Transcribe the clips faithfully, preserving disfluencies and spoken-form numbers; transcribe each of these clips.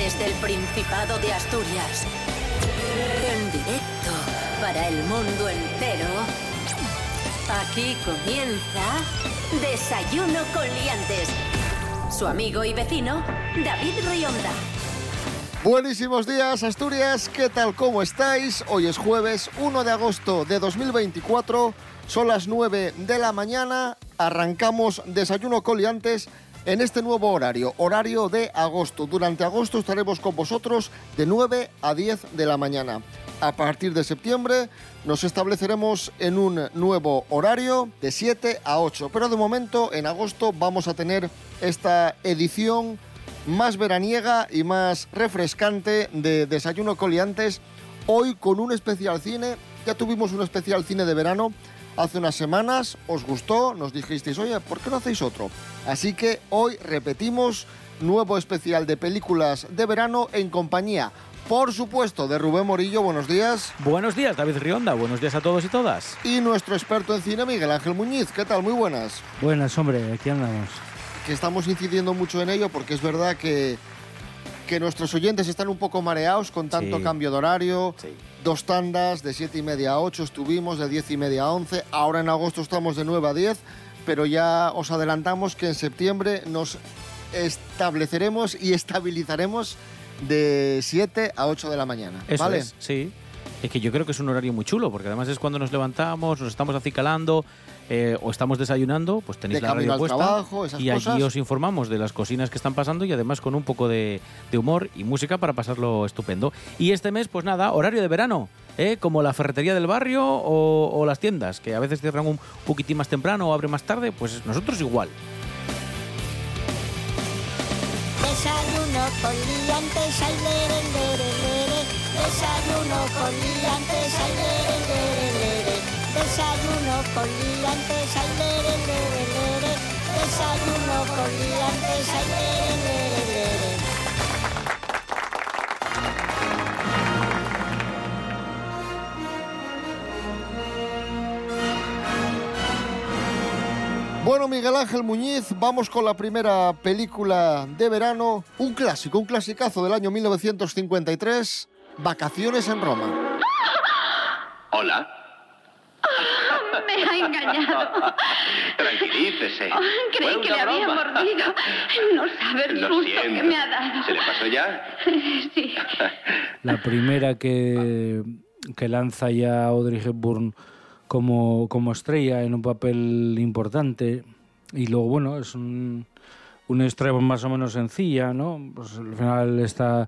desde el Principado de Asturias, en directo para el mundo entero, aquí comienza Desayuno con Liantes. Su amigo y vecino, David Rionda. Buenísimos días, Asturias, ¿qué tal? ¿Cómo estáis? Hoy es jueves uno de agosto de dos mil veinticuatro, son las nueve de la mañana, arrancamos Desayuno con Liantes en este nuevo horario, horario de agosto. Durante agosto estaremos con vosotros de nueve a diez de la mañana. A partir de septiembre nos estableceremos en un nuevo horario de siete a ocho, pero de momento en agosto vamos a tener esta edición más veraniega y más refrescante de Desayuno con Liantes, hoy con un especial cine. Ya tuvimos un especial cine de verano hace unas semanas, os gustó, nos dijisteis, oye, ¿por qué no hacéis otro? Así que hoy repetimos nuevo especial de películas de verano en compañía, por supuesto, de Rubén Morillo. Buenos días. Buenos días, David Rionda. Buenos días a todos y todas. Y nuestro experto en cine, Miguel Ángel Muñiz. ¿Qué tal? Muy buenas. Buenas, hombre, aquí andamos. Que estamos incidiendo mucho en ello porque es verdad que, que nuestros oyentes están un poco mareados con tanto Sí. cambio de horario. Sí. Dos tandas, de siete y media a ocho estuvimos, de diez y media a once. Ahora en agosto estamos de nueve a diez, pero ya os adelantamos que en septiembre nos estableceremos y estabilizaremos de siete a ocho de la mañana. Eso ¿vale? es, sí. Es que yo creo que es un horario muy chulo, porque además es cuando nos levantamos, nos estamos acicalando eh, o estamos desayunando, pues tenéis De la radio camino al puesta trabajo, esas y allí cosas. os informamos de las cocinas que están pasando y además con un poco de, de humor y música para pasarlo estupendo. Y este mes, pues nada, horario de verano, ¿eh? Como la ferretería del barrio o, o las tiendas, que a veces cierran un poquitín más temprano o abren más tarde, pues nosotros igual. Desayuno con liantes, ay, lere, lere, lere. Desayuno con liantes, ay, lere, lere, lere. Desayuno con liantes, ay, lere, lere, lere. Desayuno con liantes, ay, lere, lere, lere. Bueno, Miguel Ángel Muñiz, vamos con la primera película de verano, un clásico, un clasicazo del año mil novecientos cincuenta y tres, Vacaciones en Roma. Hola. Me ha engañado. Tranquilícese. Oh, creí Fue que una le había broma. mordido. No sabe el Lo susto siento. que me ha dado. ¿Se le pasó ya? Sí. La primera que, que lanza ya Audrey Hepburn como, como estrella en un papel importante, y luego, bueno, es un, una historia más o menos sencilla, ¿no? Pues al final esta,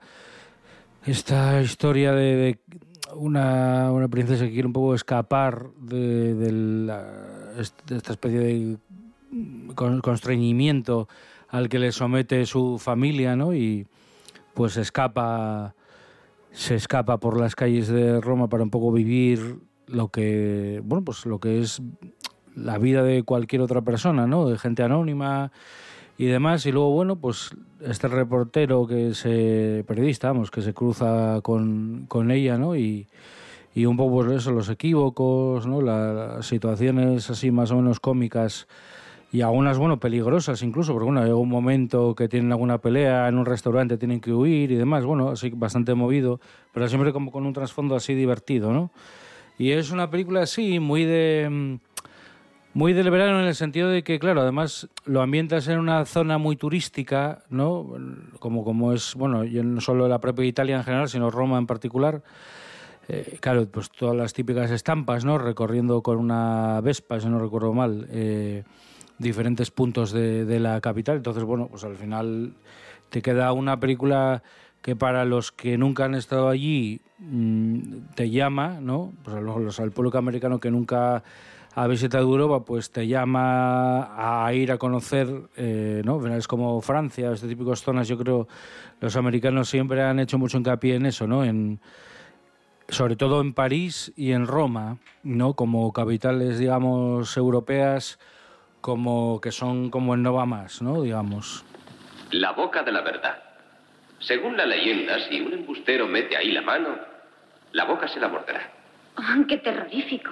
esta historia de, de una, una princesa que quiere un poco escapar de, de, la, de esta especie de con- constreñimiento al que le somete su familia, ¿no? Y pues escapa, se escapa por las calles de Roma para un poco vivir lo que, bueno, pues lo que es la vida de cualquier otra persona, ¿no? De gente anónima y demás. Y luego, bueno, pues este reportero que se, periodista, vamos, que se cruza con, con ella, ¿no? Y, y un poco pues eso, los equívocos, ¿no? La- las situaciones así más o menos cómicas y algunas, bueno, peligrosas incluso, porque bueno, hay un momento que tienen alguna pelea en un restaurante, tienen que huir y demás, bueno, así bastante movido, pero siempre como con un trasfondo así divertido, ¿no? Y es una película así, muy de muy del verano en el sentido de que, claro, además lo ambientas en una zona muy turística, ¿no? Como, como es, bueno, ya no solo la propia Italia en general, sino Roma en particular. Eh, claro, pues todas las típicas estampas, ¿no? Recorriendo con una Vespa, si no recuerdo mal, eh, diferentes puntos de, de la capital. Entonces, bueno, pues al final te queda una película que para los que nunca han estado allí mmm, te llama, ¿no? Pues a los, al público americano que nunca ha visitado Europa, pues te llama a ir a conocer, eh, ¿no? Es como Francia, este típicas zonas. Yo creo los americanos siempre han hecho mucho hincapié en eso, ¿no? En sobre todo en París y en Roma, ¿no? Como capitales, digamos, europeas, como que son como el no va más, ¿no? Digamos. La boca de la verdad. Según la leyenda, si un embustero mete ahí la mano, la boca se la morderá. Oh, ¡qué terrorífico!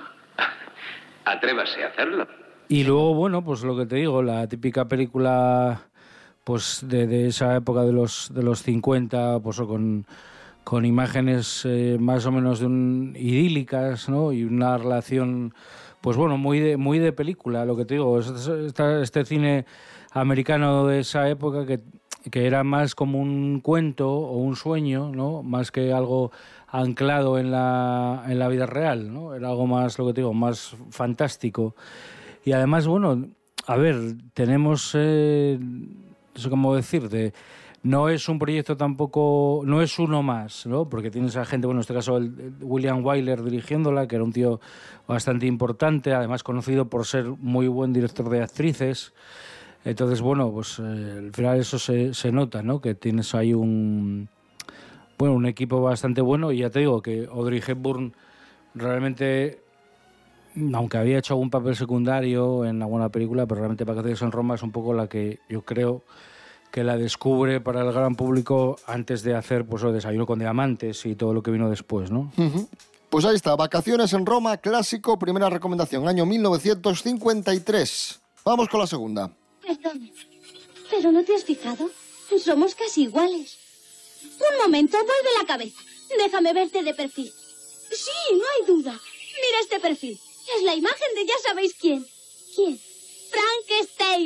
Atrévase a hacerlo. Y luego, bueno, pues lo que te digo, la típica película pues de, de esa época de los, de los cincuenta, pues o con, con imágenes eh, más o menos de un, idílicas, ¿no? Y una relación, pues bueno, muy de, muy de película, lo que te digo. Este, este cine americano de esa época que, que era más como un cuento o un sueño, ¿no? Más que algo anclado en la, en la vida real, ¿no? Era algo más, lo que te digo, más fantástico. Y además, bueno, a ver, tenemos, eh, no sé cómo decirte, no es un proyecto tampoco, no es uno más, ¿no? Porque tienes a gente, bueno, en este caso el William Wyler dirigiéndola, que era un tío bastante importante, además conocido por ser muy buen director de actrices. Entonces, bueno, pues eh, al final eso se, se nota, ¿no? Que tienes ahí un, bueno, un equipo bastante bueno, y ya te digo que Audrey Hepburn realmente, aunque había hecho algún papel secundario en alguna película, pero realmente Vacaciones en Roma es un poco la que yo creo que la descubre para el gran público antes de hacer pues el Desayuno con Diamantes y todo lo que vino después, ¿no? Uh-huh. Pues ahí está, Vacaciones en Roma, clásico, primera recomendación, año mil novecientos cincuenta y tres. Vamos con la segunda. Perdón, ¿pero no te has fijado? Somos casi iguales. Un momento, vuelve la cabeza. Déjame verte de perfil. Sí, no hay duda. Mira este perfil. Es la imagen de ya sabéis quién. ¿Quién? Frankenstein.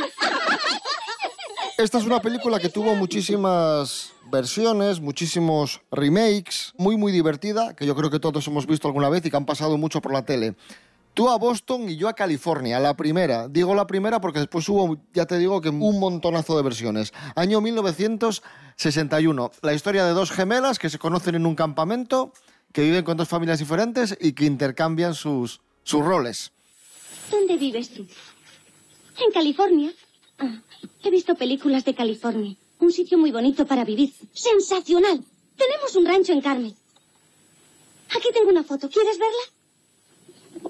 Esta es una película que tuvo muchísimas versiones, muchísimos remakes, muy muy divertida, que yo creo que todos hemos visto alguna vez y que han pasado mucho por la tele. Tú a Boston y yo a California, la primera. Digo la primera porque después hubo, ya te digo, que un montonazo de versiones. Año mil novecientos sesenta y uno. La historia de dos gemelas que se conocen en un campamento, que viven con dos familias diferentes y que intercambian sus, sus roles. ¿Dónde vives tú? En California. Ah, he visto películas de California. Un sitio muy bonito para vivir. ¡Sensacional! Tenemos un rancho en Carmen. Aquí tengo una foto. ¿Quieres verla?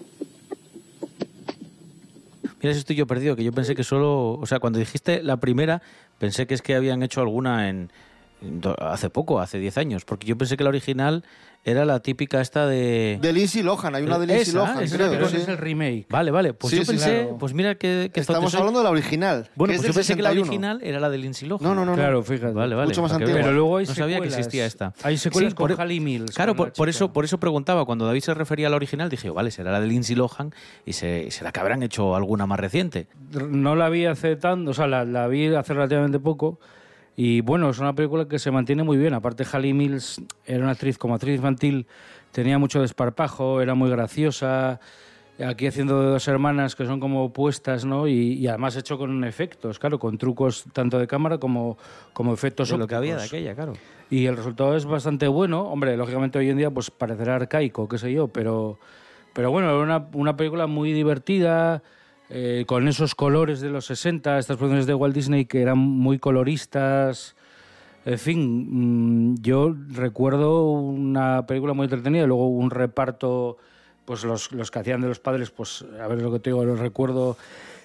Mira, si estoy yo perdido, que yo pensé que solo... O sea, cuando dijiste la primera, pensé que es que habían hecho alguna en... hace poco, hace diez años, porque yo pensé que la original era la típica esta de... De Lindsay Lohan, hay una de Lindsay Esa, Lohan, esa creo. Creo sí. que es el remake. Vale, vale, pues Sí, yo sí, pensé, claro. pues mira que... que Estamos soy. hablando de la original. Bueno, que pues es yo del pensé que la sesenta y uno. original era la de Lindsay Lohan. No, no, no. no. Claro, fíjate. Vale, vale. Mucho más para que antigua. veas. Pero luego hay no sabía que secuelas. existía esta. Hay secuelas Sí, con por- Halle Mills. Claro, con por, la por chica. eso, por eso preguntaba. Cuando David se refería a la original, dije, vale, será la de Lindsay Lohan y se, será que habrán hecho alguna más reciente. No la vi hace tanto, o sea, la, la vi hace relativamente poco. Y bueno, es una película que se mantiene muy bien. Aparte, Halle Mills era una actriz, como actriz infantil, tenía mucho desparpajo, era muy graciosa. Aquí haciendo de dos hermanas que son como opuestas, ¿no? Y, y además hecho con efectos, claro, con trucos tanto de cámara como, como efectos De lo que había de ópticos. aquella, claro. Y el resultado es bastante bueno. Hombre, lógicamente hoy en día pues parecerá arcaico, qué sé yo, pero, pero bueno, era una, una película muy divertida, eh, con esos colores de los sesenta, estas producciones de Walt Disney que eran muy coloristas. En fin, mmm, yo recuerdo una película muy entretenida y luego un reparto, pues los, los que hacían de los padres, pues a ver lo que te digo, lo recuerdo,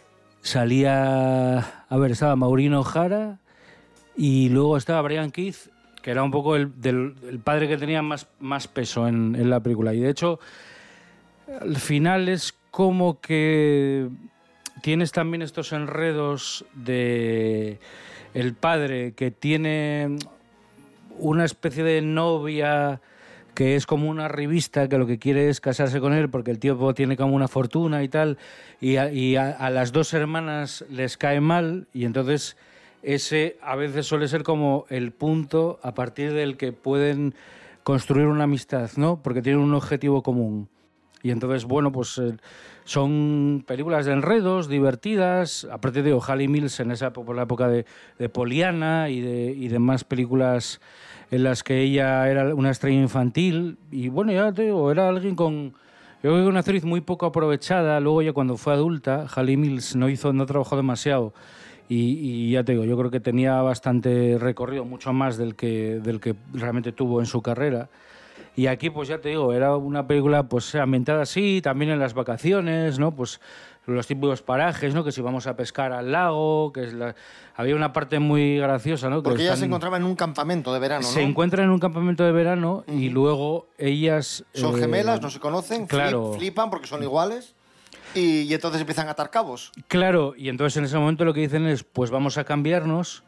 salía, a ver, estaba Maureen O'Hara y luego estaba Brian Keith, que era un poco el, del, el padre que tenía más, más peso en, en la película. Y de hecho, al final es como que tienes también estos enredos de el padre que tiene una especie de novia que es como una revista que lo que quiere es casarse con él porque el tío tiene como una fortuna y tal, y a, y a, a las dos hermanas les cae mal, y entonces ese a veces suele ser como el punto a partir del que pueden construir una amistad, ¿no? Porque tienen un objetivo común. Y entonces, bueno, pues eh, son películas de enredos, divertidas. Aparte de Halle Mills en esa por la época de, de Poliana y de y demás películas en las que ella era una estrella infantil. Y bueno, ya te digo, era alguien con... Yo creo que una actriz muy poco aprovechada. Luego ya cuando fue adulta, Halle Mills no hizo, no trabajó demasiado. Y, y ya te digo, yo creo que tenía bastante recorrido, mucho más del que, del que realmente tuvo en su carrera. Y aquí, pues ya te digo, era una película pues ambientada así, también en las vacaciones, ¿no? Pues los típicos parajes, ¿no? Que si vamos a pescar al lago, que es la... había una parte muy graciosa, ¿no? Que Porque ella están... se encontraba en un campamento de verano, ¿no? Se encuentran en un campamento de verano y luego ellas... Son eh, gemelas, no se conocen, claro. flip- flipan porque son iguales y, y entonces empiezan a atar cabos. Claro, y entonces en ese momento lo que dicen es, pues vamos a cambiarnos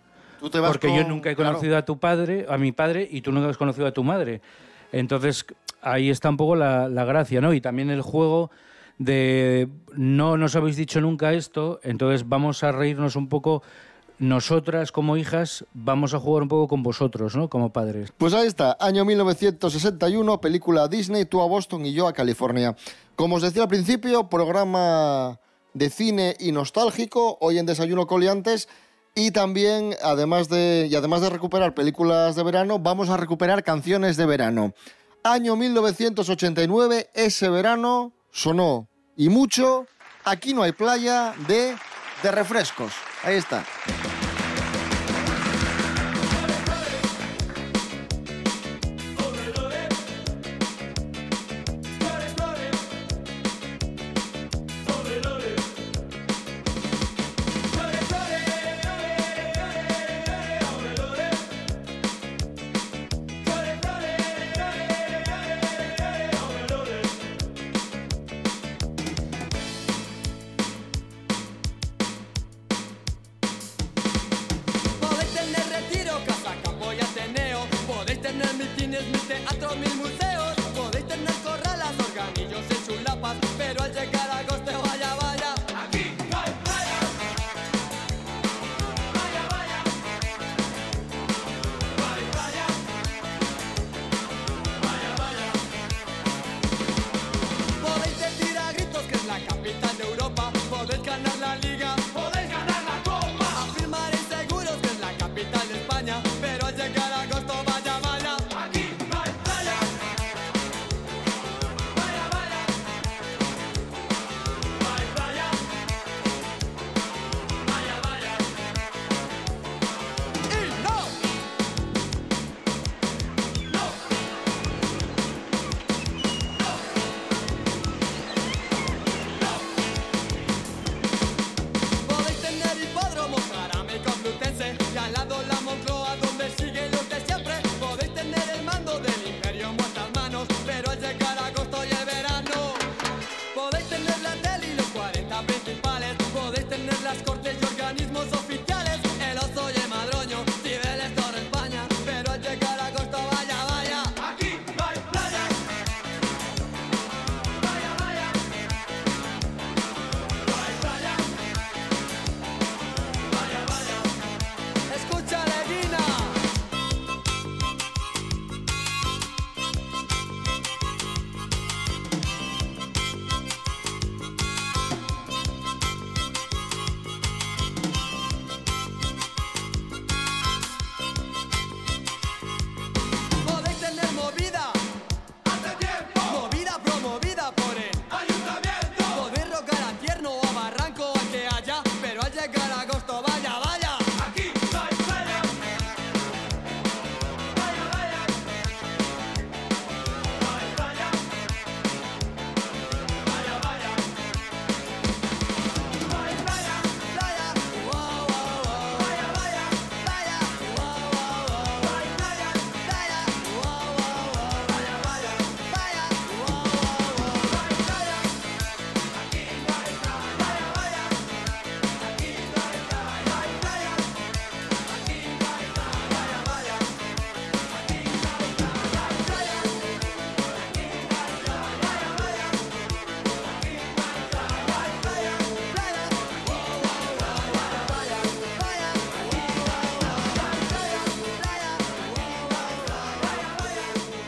Tú te vas porque con- yo nunca he conocido claro. a tu padre, a mi padre, y tú nunca has conocido a tu madre. Entonces, ahí está un poco la, la gracia, ¿no? Y también el juego de no nos habéis dicho nunca esto, entonces vamos a reírnos un poco. Nosotras, como hijas, vamos a jugar un poco con vosotros, ¿no? Como padres. Pues ahí está, año mil novecientos sesenta y uno, película Disney, tú a Boston y yo a California. Como os decía al principio, programa de cine y nostálgico, hoy en Desayuno Coliantes, y también, además de, y además de recuperar películas de verano, vamos a recuperar canciones de verano. Año mil novecientos ochenta y nueve, ese verano sonó, y mucho, Aquí no hay playa, de, de Refrescos. Ahí está. Podéis tener retiro, casa, campo y ateneo. Podéis tener mil cines, mil teatros, mil museos. Podéis tener corralas, organillos y chulapas. Pero al llegar a agosto, vaya, vaya. Aquí no hay playa. Vaya, vaya. No hay playa. Vaya, vaya. Podéis decir a gritos que es la capital de Europa. Podéis ganar la liga. Podéis ganar la copa. Afirmaréis seguros que es la capital de España. Pero al llegar a agosto, vaya, vaya. Aquí no hay playa. Vaya, vaya. No hay playa. Vaya, vaya. Y no. No. Podéis tener hipódromo, Jarame Complutense y al lado la Moncloa donde sigue lo de siempre. Podéis tener el mando del imperio en vuestras manos, pero al llegar a agosto y el verano. Podéis tener la tele y los cuarenta principales. Podéis tener las cortes y organismos oficiales. El oso y el madroño, Cibeles, Torre España. Pero al llegar a agosto, vaya, vaya. Aquí no hay playa. Vaya, vaya. No hay playa. Vaya, vaya. Escucha, Leguina. Podéis tener movida. Hace tiempo. Movida promovida por el ayuntamiento. Podéis rocar a Tierno o a Barranco o a que haya, pero al llegar a agosto, vaya, vaya. Aquí no hay playa. Vaya, vaya. No hay playa. Vaya, vaya. No hay playa. Playa. Wow, wow, wow. Vaya, vaya. Playa. Wow, wow, wow. No hay playa. Playa. Wow, wow, wow. Vaya, vaya. Playa. Wow, wow, wow. No hay playa. Aquí no hay playa. Vaya, vaya. Aquí no hay playa. No hay playa. Aquí no hay playa. Vaya, vaya. Aquí no hay playa. No hay playa. Aquí no hay playa. Vaya, vaya. Aquí no hay playa. No hay playa. Playa. Wow, wow, wow. Vaya, vaya. Vaya. Wow, wow, wow. No hay playa. Playa. Wow, wow, wow. Vaya, vaya.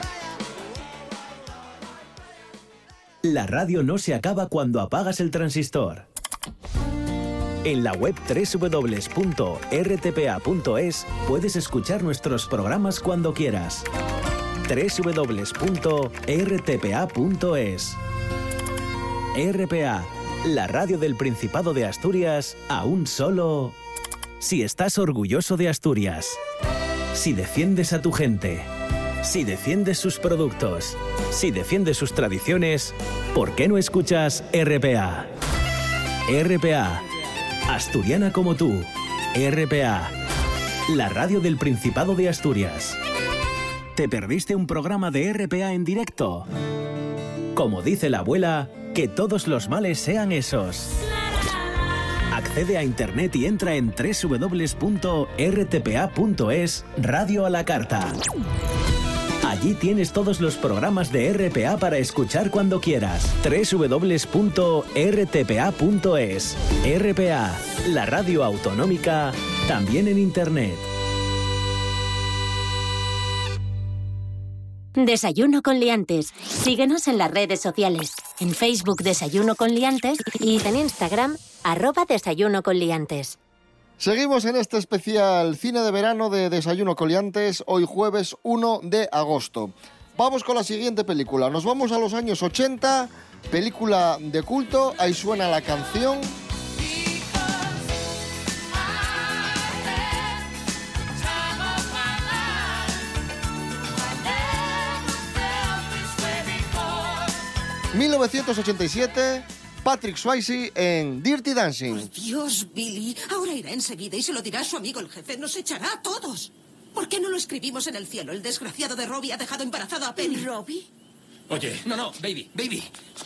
Playa. La radio no se acaba cuando apagas el transistor. En la web doble u doble u doble u punto r t p a punto es puedes escuchar nuestros programas cuando quieras. doble u doble u doble u punto r t p a punto es. R P A, la radio del Principado de Asturias, a un solo... Si estás orgulloso de Asturias, si defiendes a tu gente, si defiendes sus productos, si defiendes sus tradiciones, ¿por qué no escuchas R P A? R P A, asturiana como tú. R P A, la radio del Principado de Asturias. ¿Te perdiste un programa de R P A en directo? Como dice la abuela, que todos los males sean esos. Accede a internet y entra en doble u doble u doble u punto erre te pe a punto es Radio a la Carta. Allí tienes todos los programas de R P A para escuchar cuando quieras. doble u doble u doble u punto erre te pe a punto es. R P A, la radio autonómica, también en internet. Desayuno con liantes. Síguenos en las redes sociales. En Facebook Desayuno con liantes y en Instagram arroba Desayuno con liantes. Seguimos en este especial cine de verano de Desayuno con liantes, hoy jueves uno de agosto. Vamos con la siguiente película. Nos vamos a los años ochenta, película de culto, ahí suena la canción. mil novecientos ochenta y siete, Patrick Swayze en Dirty Dancing. Por Dios, Billy, ahora irá enseguida y se lo dirá a su amigo el jefe. Nos echará a todos. ¿Por qué no lo escribimos en el cielo? El desgraciado de Robbie ha dejado embarazada a Penny. ¿Robbie? Oye, no, no, baby, baby.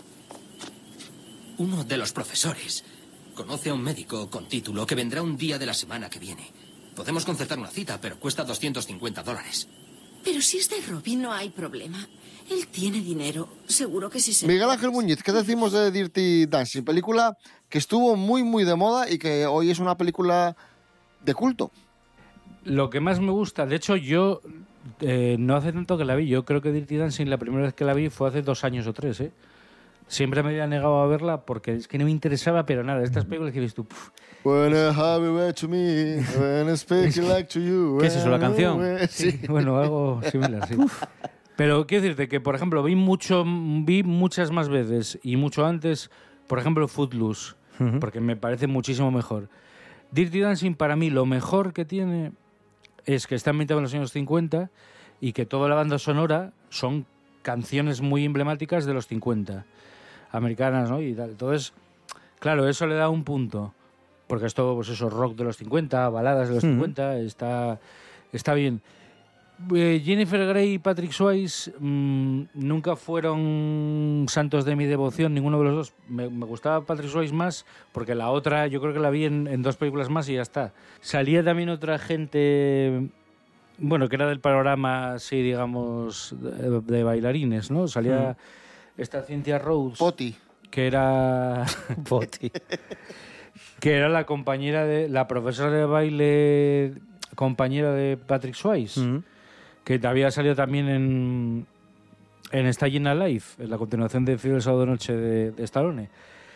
Uno de los profesores conoce a un médico con título que vendrá un día de la semana que viene. Podemos concertar una cita, pero cuesta doscientos cincuenta dólares. Pero si es de Robbie, no hay problema. Él tiene dinero. Seguro que sí se... Miguel Ángel Muñiz, ¿qué decimos de Dirty Dancing? Película que estuvo muy, muy de moda y que hoy es una película de culto. Lo que más me gusta, de hecho yo eh, no hace tanto que la vi, yo creo que Dirty Dancing la primera vez que la vi fue hace dos años o tres, ¿eh? Siempre me había negado a verla porque es que no me interesaba, pero nada, estas películas que ves tú... Puf, When I have it to me, when I speak like to you. ¿Qué es eso, la canción? Sí, bueno, algo similar, sí. Pero quiero decirte que, por ejemplo, vi mucho, vi muchas más veces y mucho antes, por ejemplo, Footloose, uh-huh. porque me parece muchísimo mejor. Dirty Dancing, para mí, lo mejor que tiene es que está ambientado en los años cincuenta y que toda la banda sonora son canciones muy emblemáticas de los cincuenta, americanas, ¿no? Y tal. Entonces, claro, eso le da un punto, porque es todo, pues eso, rock de los cincuenta, baladas de los uh-huh. cincuenta, está, está bien. Eh, Jennifer Grey y Patrick Swayze mmm, nunca fueron santos de mi devoción, ninguno de los dos. Me, me gustaba Patrick Swayze más porque la otra yo creo que la vi en, en dos películas más y ya está. Salía también otra gente, bueno, que era del panorama, sí, digamos, de, de bailarines, ¿no? Salía mm. esta Cynthia Rhodes. Poti. Que era... Poti. que era la compañera de... La profesora de baile compañera de Patrick Swayze. Mm. Que había salido también en, en Stayin' Alive, en la continuación de Fiebre el sábado de noche de, de Stallone.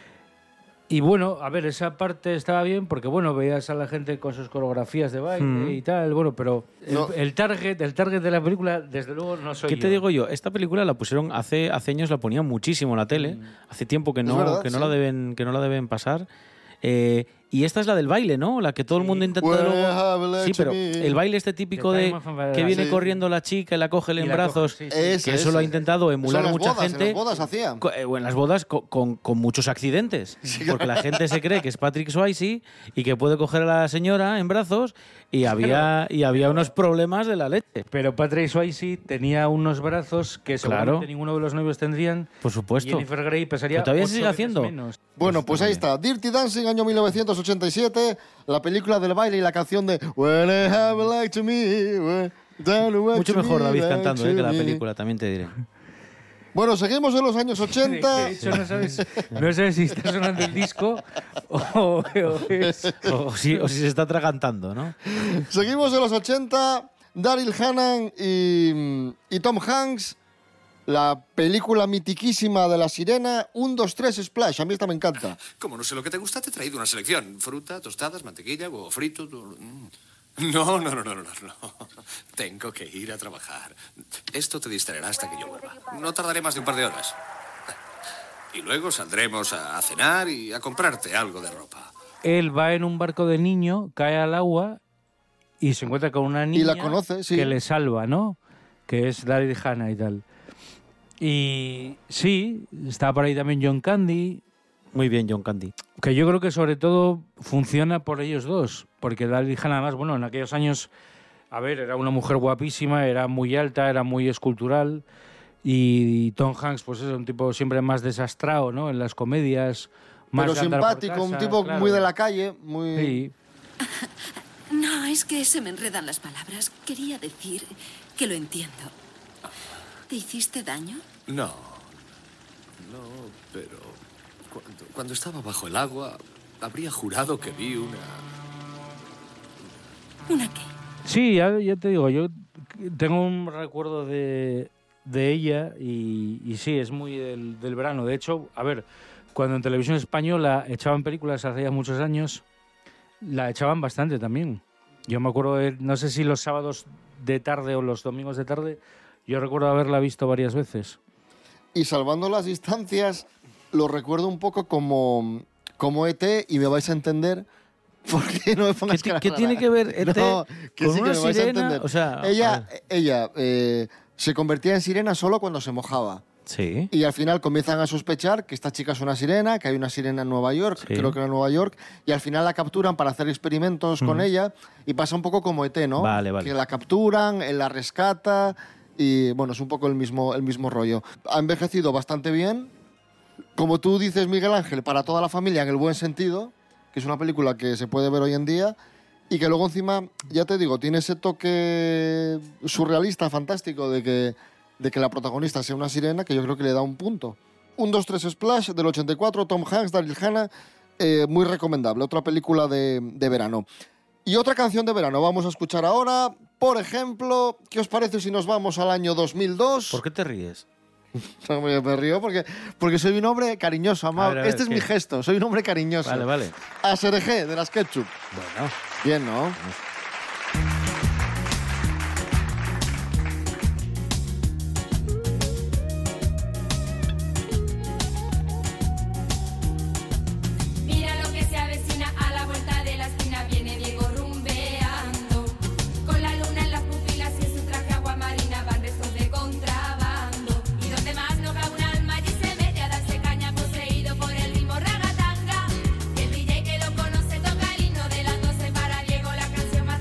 Y bueno, a ver, esa parte estaba bien porque, bueno, veías a la gente con sus coreografías de baile mm. y tal, bueno, pero no. el, el, target, el target de la película, desde luego, no soy ¿Qué yo. te digo yo? Esta película la pusieron hace, hace años, la ponían muchísimo en la tele, mm. hace tiempo que no, verdad, que, no sí. la deben, que no la deben pasar. Eh, y esta es la del baile, ¿no? La que todo el mundo intenta well, luego... Sí, pero el baile este típico de que viene sí. corriendo la chica y la coge en brazos, sí, sí. Ese, que eso ese. lo ha intentado emular mucha bodas, gente. En las bodas hacían. O en las bodas con, con, con muchos accidentes. Sí, porque la gente se cree que es Patrick Swayze y que puede coger a la señora en brazos y había, y había unos problemas de la leche. Pero Patrick Swayze tenía unos brazos que seguramente claro. ninguno de los novios tendrían. Por supuesto. Y Jennifer Grey pesaría pero todavía se sigue haciendo. Menos. Bueno, pues ahí está. Dirty Dancing, año mil novecientos ochenta y siete, la película del baile y la canción de When I have like to me. Mucho mejor David like cantando eh, que la película, también te diré. Bueno, seguimos en los años ochenta. De hecho, no sabes, no sabes si está sonando el disco o, o, es... o, o, si, o si se está atragantando, ¿no? Seguimos en los ochenta. Daryl Hannah y, y Tom Hanks. La película mitiquísima de La Sirena, un, dos, tres, Splash. A mí esta me encanta. Como no sé lo que te gusta, te he traído una selección. Fruta, tostadas, mantequilla, huevo frito... No, no, no, no, no, no. Tengo que ir a trabajar. Esto te distraerá hasta que yo vuelva. No tardaré más de un par de horas. Y luego saldremos a cenar y a comprarte algo de ropa. Él va en un barco de niño, cae al agua y se encuentra con una niña y la conoce, sí. que le salva, ¿no? Que es Daryl Hannah y tal. Y sí, está por ahí también John Candy. Muy bien, John Candy. Que yo creo que sobre todo funciona por ellos dos. Porque Daryl Hannah, además, bueno, en aquellos años, a ver, era una mujer guapísima, era muy alta, era muy escultural. Y Tom Hanks, pues es un tipo siempre más desastrado, ¿no? En las comedias, Más pero de andar por simpático, un casa, tipo claro. muy de la calle, muy... Sí. No, es que se me enredan las palabras. Quería decir que lo entiendo. ¿Te hiciste daño? No, no, pero cuando, cuando estaba bajo el agua, habría jurado que vi una... ¿Una qué? Sí, ya, ya te digo, yo tengo un recuerdo de, de ella y, y sí, es muy del, del verano. De hecho, a ver, cuando en televisión española echaban películas hace ya muchos años, la echaban bastante también. Yo me acuerdo, de, no sé si los sábados de tarde o los domingos de tarde, yo recuerdo haberla visto varias veces. Y salvando las distancias, lo recuerdo un poco como, como E T y me vais a entender... ¿Por qué no me pongas ¿Qué, cara ¿qué rara? tiene que ver E T No, que con sí que una me vais a sirena? entender. O sea, ella ella eh, se convertía en sirena solo cuando se mojaba. Sí. Y al final comienzan a sospechar que esta chica es una sirena, que hay una sirena en Nueva York, Sí. creo que era en Nueva York, y al final la capturan para hacer experimentos con Ujú. ella y pasa un poco como E T, ¿no? Vale, vale. Que la capturan, él la rescata y bueno, es un poco el mismo, el mismo rollo. Ha envejecido bastante bien, como tú dices, Miguel Ángel, para toda la familia en el buen sentido, que es una película que se puede ver hoy en día y que luego encima, ya te digo, tiene ese toque surrealista, fantástico, de que, de que la protagonista sea una sirena, que yo creo que le da un punto. Un, dos, tres Splash del ochenta y cuatro, Tom Hanks, Daryl Hannah, eh, muy recomendable, otra película de, de verano. Y otra canción de verano vamos a escuchar ahora, por ejemplo, ¿qué os parece si nos vamos al año dos mil dos? ¿Por qué te ríes? No, me me río porque, porque soy un hombre cariñoso, amable. A ver, a ver, este es ¿qué? mi gesto, soy un hombre cariñoso. Vale, vale. A Serejé, de las Ketchup. Bueno. Bien, ¿no? Mira lo que se avecina a la vuelta de la esquina, viene Diego rumbeando, con la luna en las pupilas y en su traje agua marina van restos de contrabando. Y donde más no cabe un alma allí se mete a darse caña, poseído por el ritmo ragatanga. Y el D J que lo conoce toca el himno de las doce para Diego, la canción más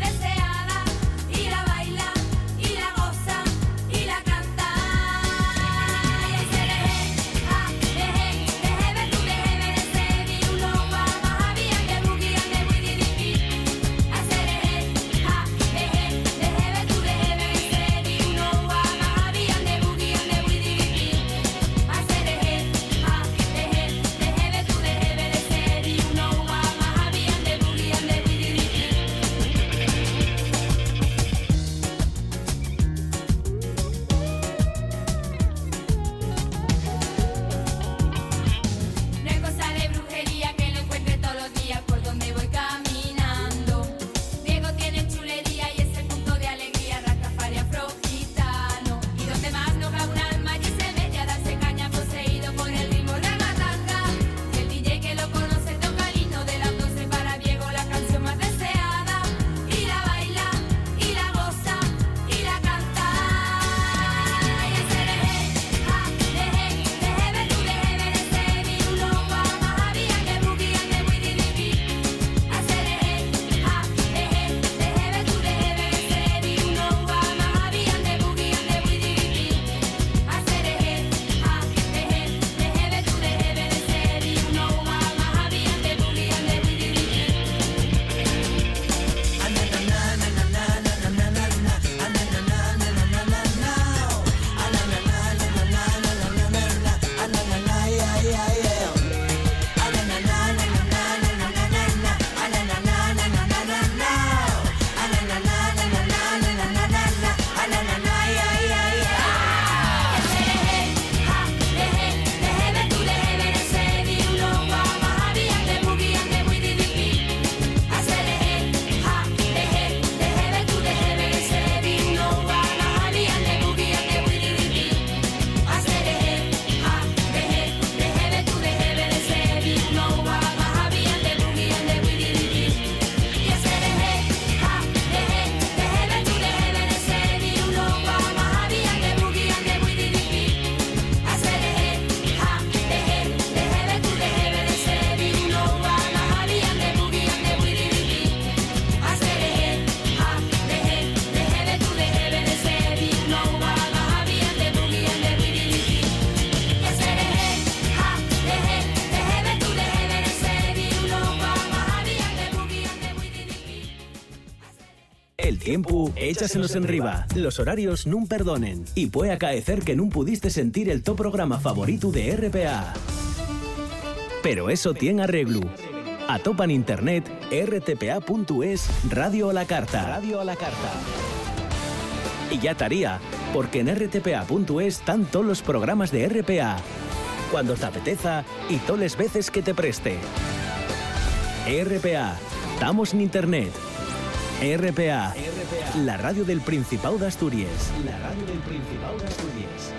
El tiempo, échaselos en riba. Los horarios nun perdonen. Y puede acaecer que nun pudiste sentir el top programa favorito de R P A. Pero eso tiene arreglo. Atopa en internet r t p a punto es Radio a la Carta. Radio a la Carta. Y ya estaría, porque en r t p a punto es están todos los programas de R P A. Cuando te apeteza y todas las veces que te preste. R P A. Estamos en internet. R P A. La radio del Principado de Asturias. La radio del Principado de Asturias.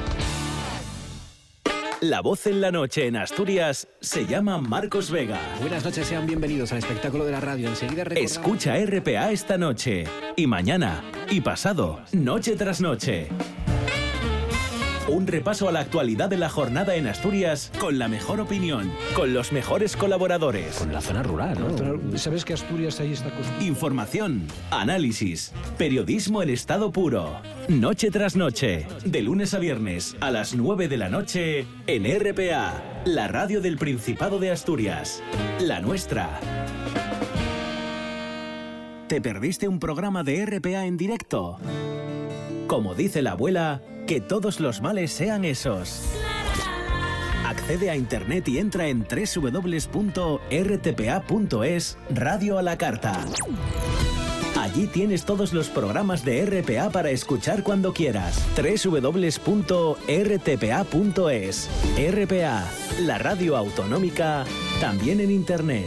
La voz en la noche en Asturias se llama Marcos Vega. Buenas noches, sean bienvenidos al espectáculo de la radio. Enseguida recordamos... Escucha R P A esta noche, y mañana, y pasado, noche tras noche. Un repaso a la actualidad de la jornada en Asturias con la mejor opinión, con los mejores colaboradores. Con la zona rural, ¿no? ¿Sabes que Asturias ahí está acostumbrado? Información, análisis, periodismo en estado puro. Noche tras noche, de lunes a viernes a las nueve de la noche en R P A, la radio del Principado de Asturias. La nuestra. ¿Te perdiste un programa de R P A en directo? Como dice la abuela, que todos los males sean esos. Accede a internet y entra en doble u doble u doble u punto r t p a punto es Radio a la Carta. Allí tienes todos los programas de R P A para escuchar cuando quieras. doble u doble u doble u punto r t p a punto es. R P A, la radio autonómica, también en internet.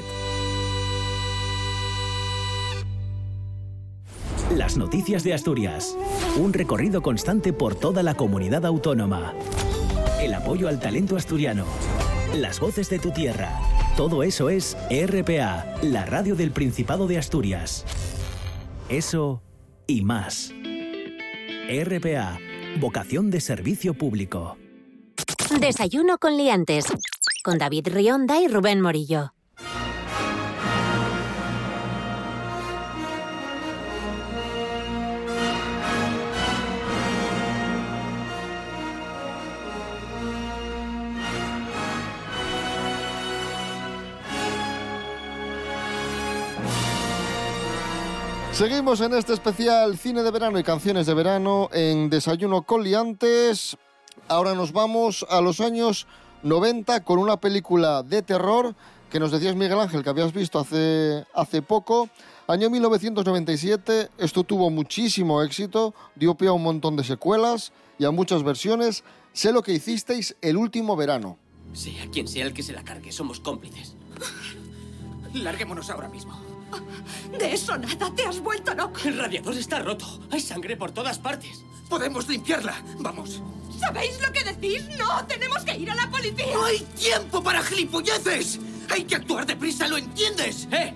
Las noticias de Asturias. Un recorrido constante por toda la comunidad autónoma. El apoyo al talento asturiano. Las voces de tu tierra. Todo eso es R P A, la radio del Principado de Asturias. Eso y más. R P A, vocación de servicio público. Desayuno con liantes. Con David Rionda y Rubén Morillo. Seguimos en este especial cine de verano y canciones de verano en Desayuno con Liantes. Ahora nos vamos a los años noventa con una película de terror que nos decías, Miguel Ángel, que habías visto hace, hace poco. Año mil novecientos noventa y siete, esto tuvo muchísimo éxito, dio pie a un montón de secuelas y a muchas versiones. Sé lo que hicisteis el último verano. Sea quien sea el que se la cargue, somos cómplices. Larguémonos ahora mismo. De eso nada, te has vuelto loco. El radiador está roto. Hay sangre por todas partes. Podemos limpiarla. Vamos. ¿Sabéis lo que decís? No, tenemos que ir a la policía. ¡No hay tiempo para gilipolleces! Hay que actuar deprisa, ¿lo entiendes? ¿Eh?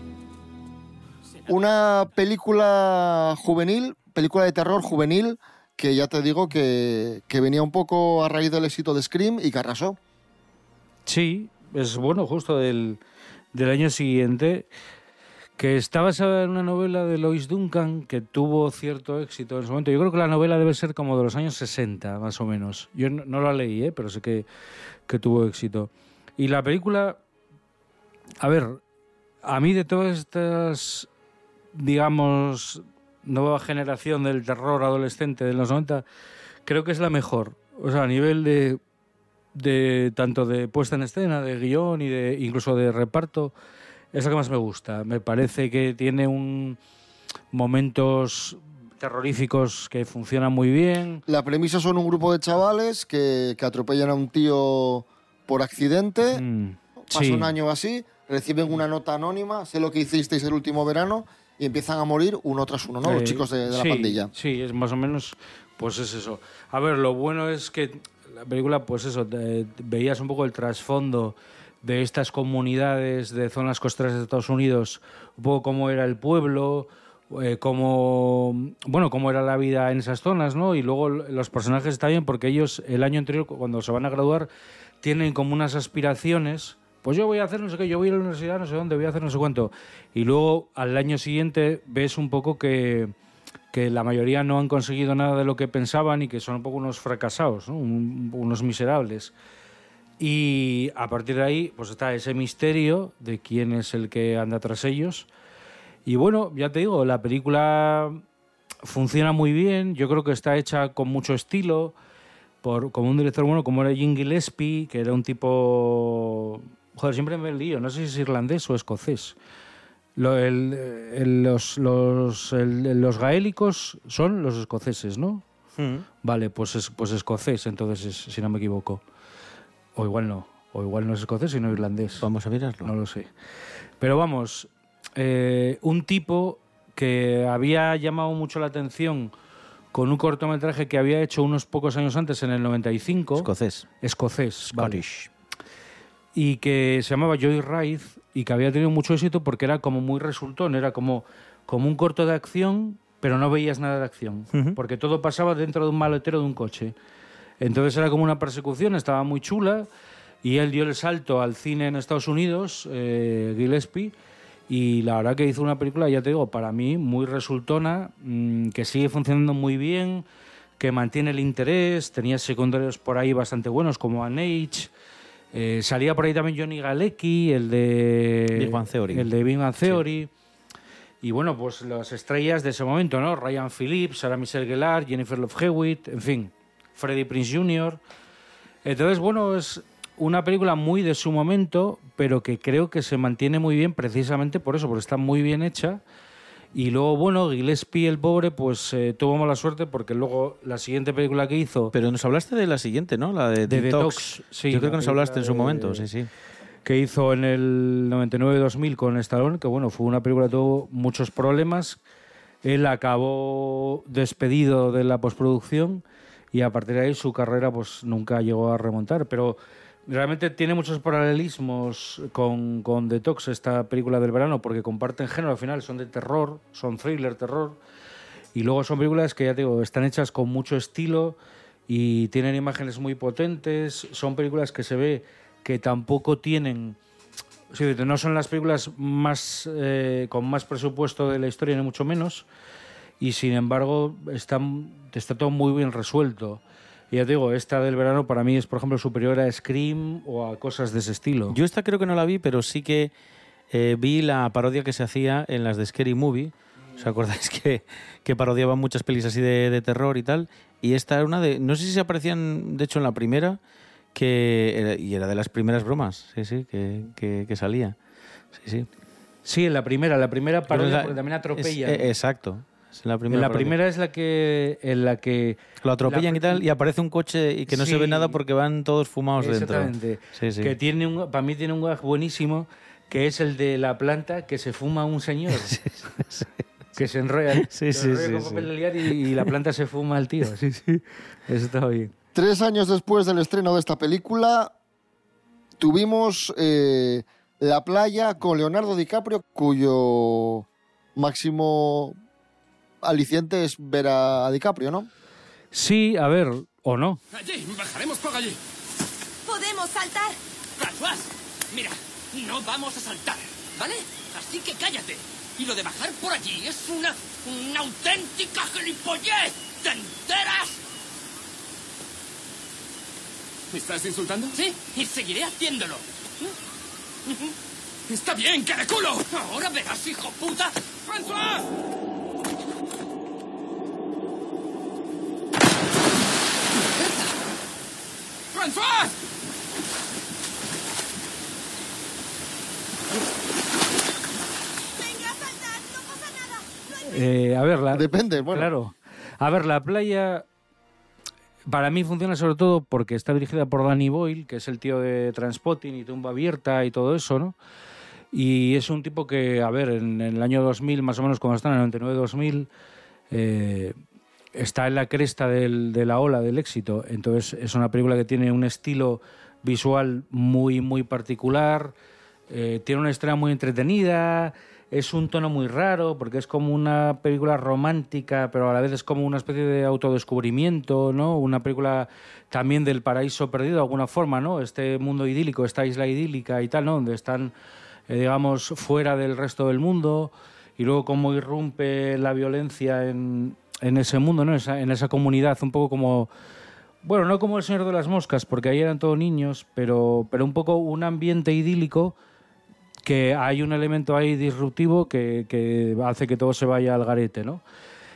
Una película juvenil, película de terror juvenil, que ya te digo que, que venía un poco a raíz del éxito de Scream y que arrasó. Sí, es bueno, justo del, del año siguiente, que está basada en una novela de Lois Duncan que tuvo cierto éxito en su momento. Yo creo que la novela debe ser como de los años sesenta, más o menos. Yo no, no la leí, ¿eh? Pero sé que, que tuvo éxito. Y la película, a ver, a mí de todas estas, digamos, nueva generación del terror adolescente de los noventa, creo que es la mejor. O sea, a nivel de, de tanto de puesta en escena, de guión y de incluso de reparto, es lo que más me gusta. Me parece que tiene un momentos terroríficos que funcionan muy bien. La premisa son un grupo de chavales que, que atropellan a un tío por accidente. Mm, Pasa sí. un año así, reciben una nota anónima, sé lo que hicisteis el último verano, y empiezan a morir uno tras uno, ¿no? Eh, Los chicos de, de la sí, pandilla. Sí, es más o menos, pues es eso. A ver, lo bueno es que la película, pues eso, te, te veías un poco el trasfondo de estas comunidades de zonas costeras de Estados Unidos, un poco cómo era el pueblo, eh, cómo, bueno, cómo era la vida en esas zonas, ¿no? Y luego los personajes están bien porque ellos el año anterior, cuando se van a graduar, tienen como unas aspiraciones, pues yo voy a hacer no sé qué, yo voy a la universidad, no sé dónde, voy a hacer no sé cuánto. Y luego al año siguiente ves un poco que, que la mayoría no han conseguido nada de lo que pensaban y que son un poco unos fracasados, ¿no? Un, unos miserables. Y a partir de ahí pues está ese misterio de quién es el que anda tras ellos. Y bueno, ya te digo, la película funciona muy bien, yo creo que está hecha con mucho estilo, por como un director bueno como era Jim Gillespie, que era un tipo... Joder, siempre me lío, no sé si es irlandés o escocés. Lo, el, el, los, los, el, los gaélicos son los escoceses, ¿no? Mm. Vale, pues, es, pues escocés, entonces, es, si no me equivoco. O igual no, o igual no es escocés, sino irlandés. Vamos a mirarlo. No lo sé. Pero vamos, eh, un tipo que había llamado mucho la atención con un cortometraje que había hecho unos pocos años antes, en el noventa y cinco. Escocés. Escocés, vale. Scottish. Y que se llamaba Joyride y que había tenido mucho éxito porque era como muy resultón, era como, como un corto de acción, pero no veías nada de acción, Uh-huh. porque todo pasaba dentro de un maletero de un coche. Entonces era como una persecución, estaba muy chula, y él dio el salto al cine en Estados Unidos, eh, Gillespie, y la verdad que hizo una película, ya te digo, para mí muy resultona, mmm, que sigue funcionando muy bien, que mantiene el interés, tenía secundarios por ahí bastante buenos como An Age. Eh, salía por ahí también Johnny Galecki, el de Big Bang Theory. El de Big Bang Theory. Sí. Y bueno, pues las estrellas de ese momento, ¿no? Ryan Phillips, Sarah Michelle Gellar, Jennifer Love Hewitt, en fin, Freddie Prinze junior Entonces, bueno, es una película muy de su momento, pero que creo que se mantiene muy bien precisamente por eso, porque está muy bien hecha. Y luego, bueno, Gillespie, el pobre, pues eh, tuvo mala suerte porque luego la siguiente película que hizo... Pero nos hablaste de la siguiente, ¿no? La de, de Detox. Detox. Sí, Yo creo que nos hablaste de, en su momento, sí, sí. Que hizo en el noventa y nueve dos mil con Stallone, que bueno, fue una película que tuvo muchos problemas. Él acabó despedido de la postproducción y a partir de ahí su carrera pues nunca llegó a remontar. Pero realmente tiene muchos paralelismos con, con Detox, esta película del verano, porque comparten género, al final son de terror, son thriller, terror, y luego son películas que, ya te digo, están hechas con mucho estilo y tienen imágenes muy potentes, son películas que se ve que tampoco tienen... Sí, no son las películas más eh, con más presupuesto de la historia, ni mucho menos, y sin embargo están, está todo muy bien resuelto. Y ya te digo, esta del verano para mí es, por ejemplo, superior a Scream o a cosas de ese estilo. Yo esta creo que no la vi, pero sí que eh, vi la parodia que se hacía en las de Scary Movie. ¿Os acordáis que, que parodiaban muchas pelis así de, de terror y tal? Y esta era una de... No sé si se aparecían, de hecho, en la primera, que era, y era de las primeras bromas, sí, sí, que, que, que salía. Sí, sí. Sí, en la primera, la primera parodia, la, porque también atropella. Es, eh, exacto. Es la primera, la primera es la que en la que lo atropellan la, y tal, y aparece un coche y que no sí, se ve nada porque van todos fumados exactamente, dentro. Sí, sí. Que tiene un, para mí tiene un gag buenísimo, que es el de la planta que se fuma un señor. Sí, sí, sí. Que se enrolla, sí, se enrolla sí, con sí, papel sí. de liar y, y la planta se fuma al tío. Sí, sí. Eso está bien. Tres años después del estreno de esta película, tuvimos eh, La playa con Leonardo DiCaprio, cuyo máximo aliciente es ver a DiCaprio, ¿no? Sí, a ver, o no. Allí, bajaremos por allí. ¿Podemos saltar? François, mira, no vamos a saltar, ¿vale? Así que cállate. Y lo de bajar por allí es una... una auténtica gilipollez. ¿Te enteras? ¿Me estás insultando? Sí, y seguiré haciéndolo. Está bien, caraculo. Ahora verás, hijo puta. ¡François! ¡François! Venga, saltad, no pasa nada. Eh, a ver, la, depende, bueno. Claro. A ver, la playa para mí funciona sobre todo porque está dirigida por Danny Boyle, que es el tío de Trainspotting y Tumba Abierta y todo eso, ¿no? Y es un tipo que, a ver, en, en el año dos mil, más o menos cuando está en el noventa y nueve dos mil, eh, está en la cresta del, de la ola del éxito. Entonces es una película que tiene un estilo visual muy, muy particular, eh, tiene una historia muy entretenida, es un tono muy raro porque es como una película romántica, pero a la vez es como una especie de autodescubrimiento, ¿no? Una película también del paraíso perdido de alguna forma, ¿no? Este mundo idílico, esta isla idílica y tal, ¿no? Donde están, eh, digamos, fuera del resto del mundo, y luego cómo irrumpe la violencia en, en ese mundo, ¿no? Esa, en esa comunidad, un poco como... Bueno, no como El Señor de las Moscas, porque ahí eran todos niños, pero, pero un poco un ambiente idílico que hay un elemento ahí disruptivo que, que hace que todo se vaya al garete, ¿no?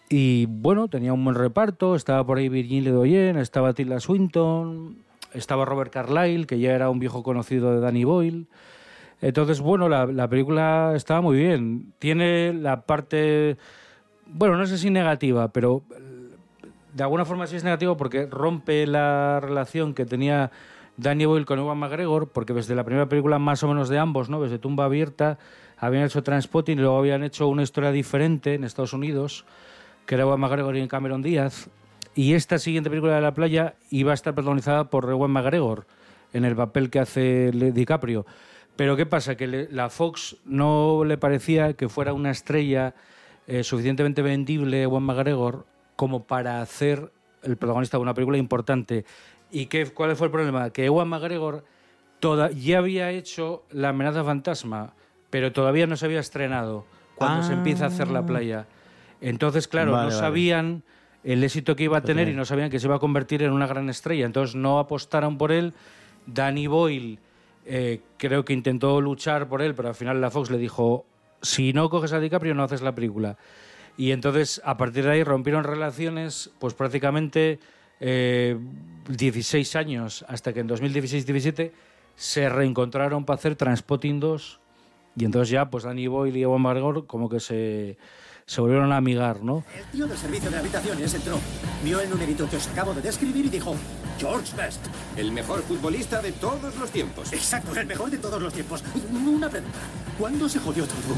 Y bueno, tenía un buen reparto, estaba por ahí Virginie Ledoyen, estaba Tilda Swinton, estaba Robert Carlyle, que ya era un viejo conocido de Danny Boyle. Entonces, bueno, la, la película estaba muy bien. Tiene la parte, bueno, no sé si negativa, pero de alguna forma sí es negativo porque rompe la relación que tenía Danny Boyle con Ewan McGregor, porque desde la primera película más o menos de ambos, ¿no? Desde Tumba Abierta, habían hecho Trainspotting y luego habían hecho una historia diferente en Estados Unidos, que era Ewan McGregor y Cameron Díaz. Y esta siguiente película de La Playa iba a estar protagonizada por Ewan McGregor, en el papel que hace DiCaprio. Pero ¿qué pasa? Que le, la Fox no le parecía que fuera una estrella eh, suficientemente vendible, Ewan McGregor, como para hacer el protagonista de una película importante. ¿Y qué, cuál fue el problema? Que Ewan McGregor toda, ya había hecho La amenaza fantasma, pero todavía no se había estrenado cuando ah. se empieza a hacer La Playa. Entonces, claro, vale, no sabían vale. el éxito que iba a tener okay. y no sabían que se iba a convertir en una gran estrella. Entonces no apostaron por él. Danny Boyle eh, creo que intentó luchar por él, pero al final la Fox le dijo, si no coges a DiCaprio no haces la película. Y entonces, a partir de ahí, rompieron relaciones, pues prácticamente eh, dieciséis años, hasta que en dos mil dieciséis diecisiete se reencontraron para hacer Trainspotting dos, y entonces ya, pues Danny Boyle y Ewan McGregor como que se, se volvieron a amigar, ¿no? El tío del servicio de habitaciones entró, vio el numerito que os acabo de describir y dijo, George Best, el mejor futbolista de todos los tiempos. Exacto, el mejor de todos los tiempos. Una pregunta, ¿cuándo se jodió todo?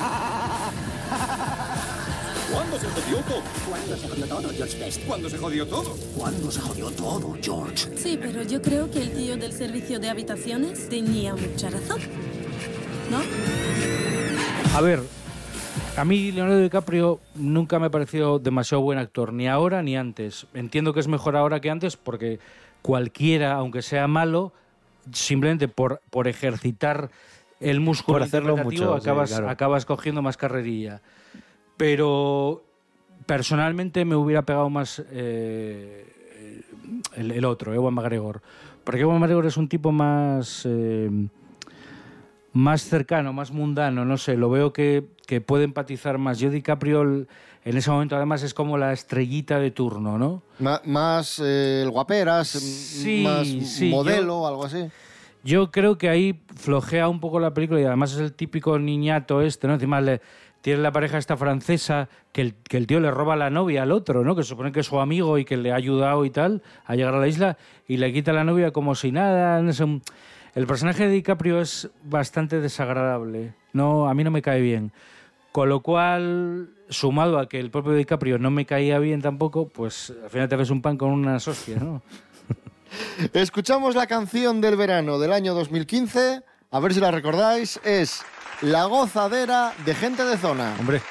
¿Cuándo se jodió todo? ¿Cuándo se jodió todo, George Best? ¿Cuándo se jodió todo? ¿Cuándo se jodió todo, George? Sí, pero yo creo que el tío del servicio de habitaciones tenía mucha razón, ¿no? A ver, a mí Leonardo DiCaprio nunca me ha parecido demasiado buen actor, ni ahora ni antes. Entiendo que es mejor ahora que antes porque cualquiera, aunque sea malo, simplemente por, por ejercitar el músculo por hacerlo interpretativo, mucho, acabas, sí, claro. acabas cogiendo más carrerilla. Pero personalmente me hubiera pegado más eh, el, el otro, Ewan McGregor. Porque Ewan McGregor es un tipo más, eh, más cercano, más mundano, no sé, lo veo que, que puede empatizar más. Yo DiCaprio en ese momento además es como la estrellita de turno, ¿no? M- más eh, el guaperas, sí, más sí, modelo, yo, algo así. Yo creo que ahí flojea un poco la película y además es el típico niñato este, ¿no? Encima le... Tiene la pareja esta francesa que el, que el tío le roba la novia al otro, ¿no? Que se supone que es su amigo y que le ha ayudado y tal a llegar a la isla y le quita la novia como si nada. No sé. El personaje de DiCaprio es bastante desagradable. No, a mí no me cae bien. Con lo cual, sumado a que el propio DiCaprio no me caía bien tampoco, pues al final te ves un pan con unas hostias, ¿no? Escuchamos la canción del verano del año dos mil quince. A ver si la recordáis. Es La Gozadera de Gente de Zona. Hombre.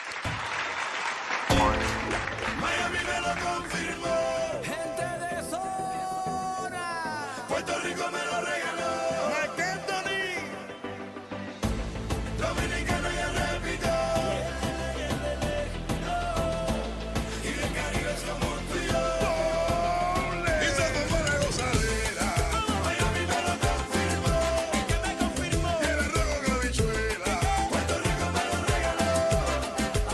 Miami me lo confirmó. Gente de Zona. Puerto Rico me lo regaló. Marc Anthony. Dominicano ya repito. Y de Caribe somos tú y yo. Y se tomó la gozadera. Miami me lo confirmó. ¿Y qué me confirmó? El arroz con habichuela. Puerto Rico me lo regaló.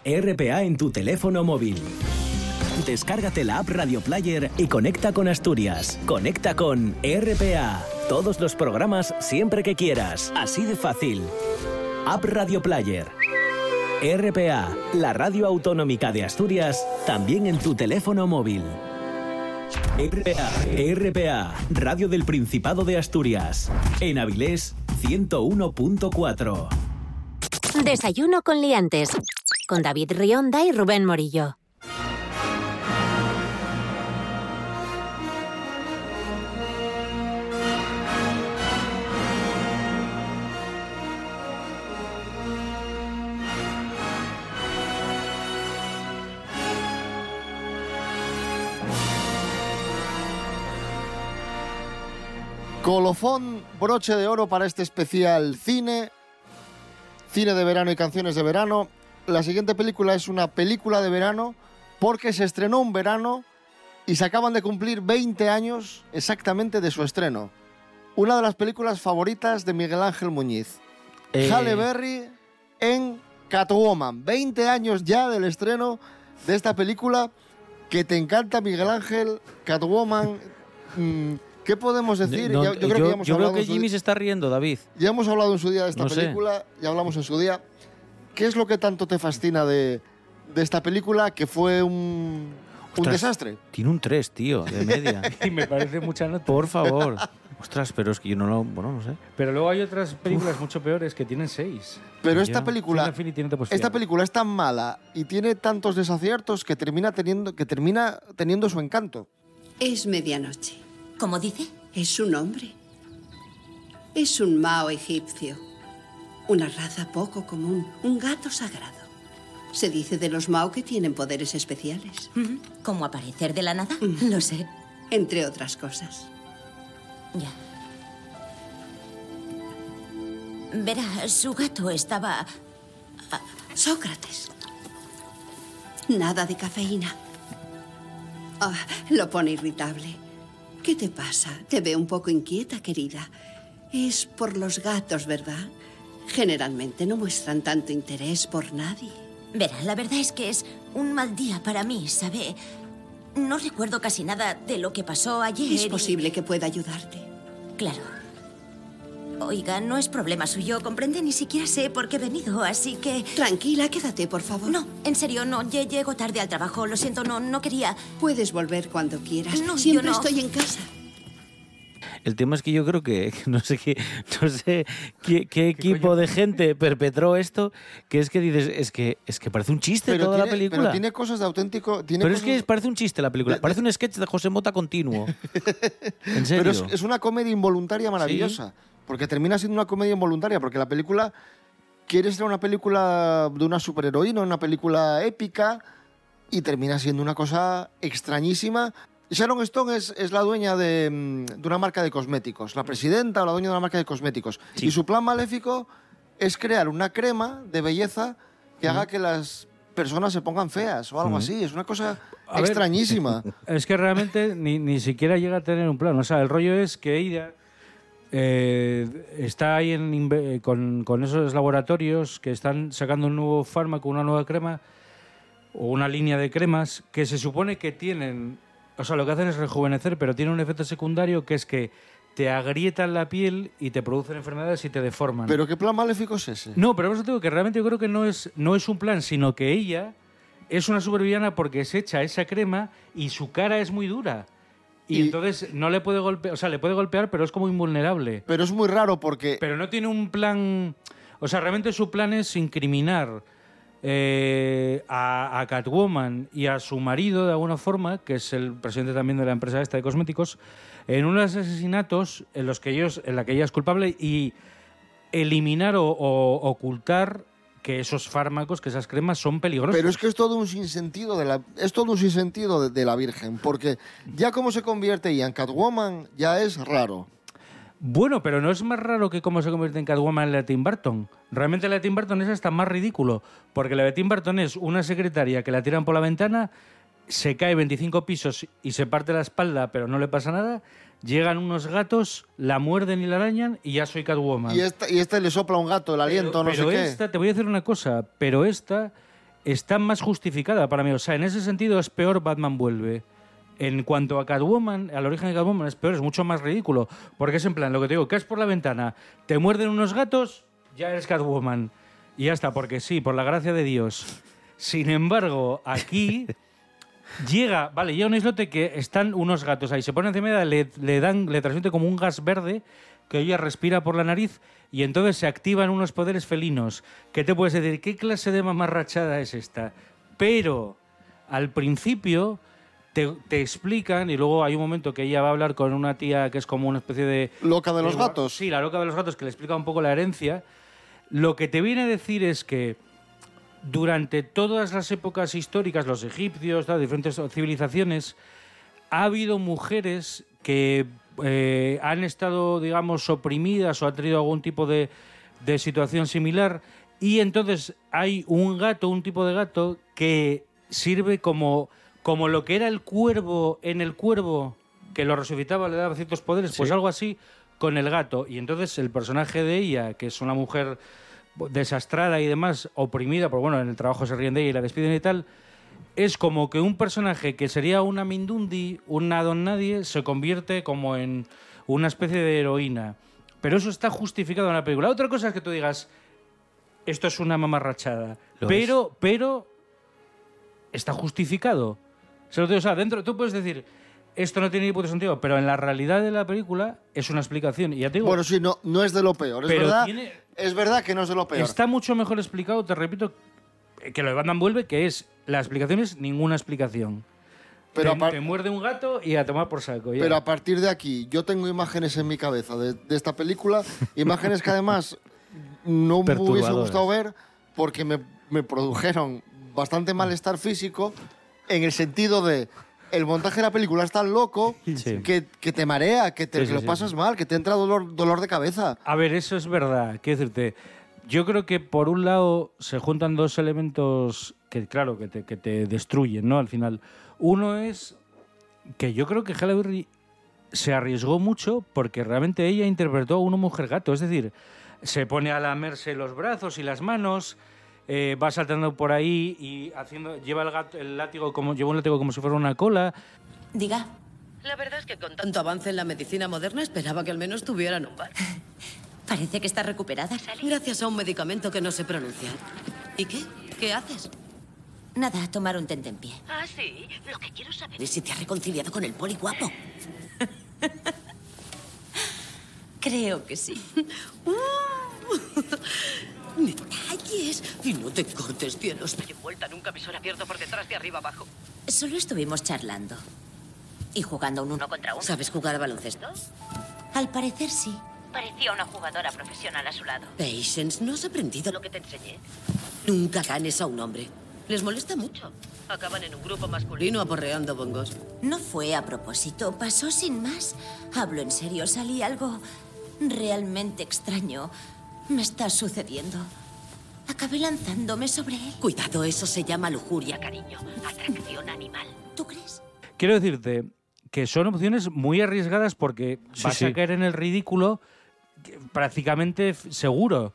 R P A en tu teléfono móvil. Descárgate la app Radio Player y conecta con Asturias. Conecta con R P A. Todos los programas siempre que quieras. Así de fácil. App Radio Player. R P A, la radio autonómica de Asturias, también en tu teléfono móvil. R P A, R P A, Radio del Principado de Asturias. En Avilés, ciento uno punto cuatro. Desayuno con liantes. Con David Rionda y Rubén Morillo. Colofón, broche de oro para este especial cine, cine de verano y canciones de verano. La siguiente película es una película de verano porque se estrenó un verano y se acaban de cumplir veinte años exactamente de su estreno. Una de las películas favoritas de Miguel Ángel Muñiz. Eh... Halle Berry en Catwoman. veinte años ya del estreno de esta película que te encanta, Miguel Ángel. Catwoman... Mmm, ¿qué podemos decir? No, ya, yo creo yo, que, ya hemos yo creo que su... Jimmy se está riendo, David. Ya hemos hablado en su día de esta no película, sé. ya hablamos en su día. ¿Qué es lo que tanto te fascina de, de esta película que fue un, un Ostras, desastre? Tiene un tres, tío, de media. Y me parece mucha nota. Por favor. Ostras, pero es que yo no lo... Bueno, no sé. Pero luego hay otras películas Uf. mucho peores que tienen seis. Pero esta ya. película... No esta película es tan mala y tiene tantos desaciertos que termina teniendo, que termina teniendo su encanto. Es medianoche. ¿Cómo dice? Es un hombre. Es un Mao egipcio. Una raza poco común. Un gato sagrado. Se dice de los Mao que tienen poderes especiales. ¿Cómo aparecer de la nada? Mm. Lo sé. Entre otras cosas. Ya. Verá, su gato estaba... Sócrates. Nada de cafeína. Oh, lo pone irritable. ¿Qué te pasa? Te veo un poco inquieta, querida. Es por los gatos, ¿verdad? Generalmente no muestran tanto interés por nadie. Verá, la verdad es que es un mal día para mí, ¿sabe? No recuerdo casi nada de lo que pasó ayer. Es posible y... que pueda ayudarte. Claro. Oiga, no es problema suyo, ¿comprende? Ni siquiera sé por qué he venido, así que... Tranquila, quédate, por favor. No, en serio, no. Llego tarde al trabajo. Lo siento, no, no quería... Puedes volver cuando quieras. No, Siempre yo no. estoy en casa. El tema es que yo creo que no sé qué, no sé qué, qué equipo de gente perpetró esto, que es que dices, es que es que parece un chiste pero toda tiene, la película. Pero tiene cosas de auténtico. Tiene pero cosas... es que parece un chiste la película, parece un sketch de José Mota continuo. En serio. Pero es, es una comedia involuntaria maravillosa, ¿sí? Porque termina siendo una comedia involuntaria, porque la película quiere ser una película de una superheroína, una película épica, y termina siendo una cosa extrañísima. Sharon Stone es, es la dueña de, de una marca de cosméticos, la presidenta o la dueña de una marca de cosméticos. Sí. Y su plan maléfico es crear una crema de belleza que uh-huh. haga que las personas se pongan feas o algo uh-huh. así. Es una cosa a extrañísima. Ver, es que realmente ni, ni siquiera llega a tener un plan. O sea, el rollo es que ella eh, está ahí en, con, con esos laboratorios que están sacando un nuevo fármaco, una nueva crema o una línea de cremas que se supone que tienen... O sea, lo que hacen es rejuvenecer, pero tiene un efecto secundario que es que te agrietan la piel y te producen enfermedades y te deforman. ¿Pero qué plan maléfico es ese? No, pero por eso te digo que realmente yo creo que no es, no es un plan, sino que ella es una supervillana porque se echa esa crema y su cara es muy dura. Y, y entonces no le puede golpear, o sea, le puede golpear, pero es como invulnerable. Pero es muy raro porque... Pero no tiene un plan... O sea, realmente su plan es incriminar... Eh, a, a Catwoman y a su marido, de alguna forma, que es el presidente también de la empresa esta de cosméticos, en unos asesinatos en los que ellos, en la que ella es culpable, y eliminar o, o ocultar que esos fármacos, que esas cremas son peligrosas. Pero es que es todo un sinsentido de la, es todo un sinsentido de, de la Virgen, porque ya como se convierte ella en Catwoman ya es raro. Bueno, pero no es más raro que cómo se convierte en Catwoman la de Tim Burton. Realmente la de Tim Burton es hasta más ridículo, porque la de Tim Burton es una secretaria que la tiran por la ventana, se cae veinticinco pisos y se parte la espalda, pero no le pasa nada, llegan unos gatos, la muerden y la arañan y ya soy Catwoman. Y esta, y este le sopla un gato el aliento, pero, no pero sé esta, qué. Te voy a decir una cosa, pero esta está más justificada para mí. O sea, en ese sentido es peor Batman Vuelve. En cuanto a Catwoman, al origen de Catwoman es peor, es mucho más ridículo. Porque es en plan, lo que te digo, caes por la ventana, te muerden unos gatos, ya eres Catwoman. Y ya está, porque sí, por la gracia de Dios. Sin embargo, aquí llega, vale, llega un islote que están unos gatos ahí, se pone encima de ella, le, le dan, le transmite como un gas verde que ella respira por la nariz y entonces se activan unos poderes felinos. ¿Qué te puedes decir? ¿Qué clase de mamarrachada es esta? Pero al principio te, te explican, y luego hay un momento que ella va a hablar con una tía que es como una especie de... ¿Loca de los gatos? Sí, la loca de los gatos, que le explica un poco la herencia. Lo que te viene a decir es que durante todas las épocas históricas, los egipcios, las diferentes civilizaciones, ha habido mujeres que eh, han estado, digamos, oprimidas o han tenido algún tipo de, de situación similar, y entonces hay un gato, un tipo de gato, que sirve como, como lo que era el cuervo en el cuervo, que lo resucitaba, le daba ciertos poderes, pues Sí. algo así con el gato. Y entonces el personaje de ella, que es una mujer desastrada y demás, oprimida, porque bueno, en el trabajo se ríen de ella y la despiden y tal, es como que un personaje que sería una Mindundi, una don nadie, se convierte como en una especie de heroína. Pero eso está justificado en la película. Otra cosa es que tú digas, esto es una mamarrachada, Lo pero, pero está justificado. O sea, dentro, tú puedes decir, esto no tiene ni puto sentido, pero en la realidad de la película es una explicación. Y ya te digo, Bueno, sí, no, no es de lo peor. Es Pero verdad, tiene- es verdad que no es de lo peor. está mucho mejor explicado, te repito, que lo de Batman Vuelve, que es, la explicación es ninguna explicación. Pero te, apar- te muerde un gato y a tomar por saco. ya. Pero a partir de aquí, yo tengo imágenes en mi cabeza de, de esta película, imágenes que además no me hubiese Perturbadoras. gustado ver porque me, me produjeron bastante malestar físico, en el sentido de el montaje de la película es tan loco Sí. que, que te marea, que te Sí, que sí, lo sí, pasas sí. mal, que te entra dolor, dolor de cabeza. A ver, eso es verdad. Quiero decirte, yo creo que por un lado se juntan dos elementos que, claro, que te, que te destruyen, ¿no? Al final. Uno es que yo creo que Halle Berry se arriesgó mucho porque realmente ella interpretó a una mujer gato. Es decir, se pone a lamerse los brazos y las manos, eh, va saltando por ahí y haciendo, lleva el, gato, el látigo como, lleva un látigo como si fuera una cola. Diga. La verdad es que con tanto avance en la medicina moderna esperaba que al menos tuvieran un bar. Parece que está recuperada, Sally. Gracias a un medicamento que no sé pronunciar. ¿Y qué? ¿Qué haces? Nada, tomar un tentempié. Ah, sí. Lo que quiero saber es si te has reconciliado con el poli guapo. Creo que sí. Detalles. Y no te cortes, cielo. Estoy envuelta en un camisón abierto por detrás de arriba abajo. Solo estuvimos charlando. Y jugando un uno contra uno. ¿Sabes jugar a baloncesto? Al parecer sí. Parecía una jugadora profesional a su lado. Patience, ¿no has aprendido lo que te enseñé? Nunca ganes a un hombre. Les molesta mucho. Acaban en un grupo masculino aporreando bongos. No fue a propósito, pasó sin más. Hablo en serio, Sally, algo realmente extraño me está sucediendo. Acabé lanzándome sobre él. Cuidado, eso se llama lujuria, cariño. Atracción animal. ¿Tú crees? Quiero decirte que son opciones muy arriesgadas porque Sí, vas sí. a caer en el ridículo que- prácticamente f- seguro.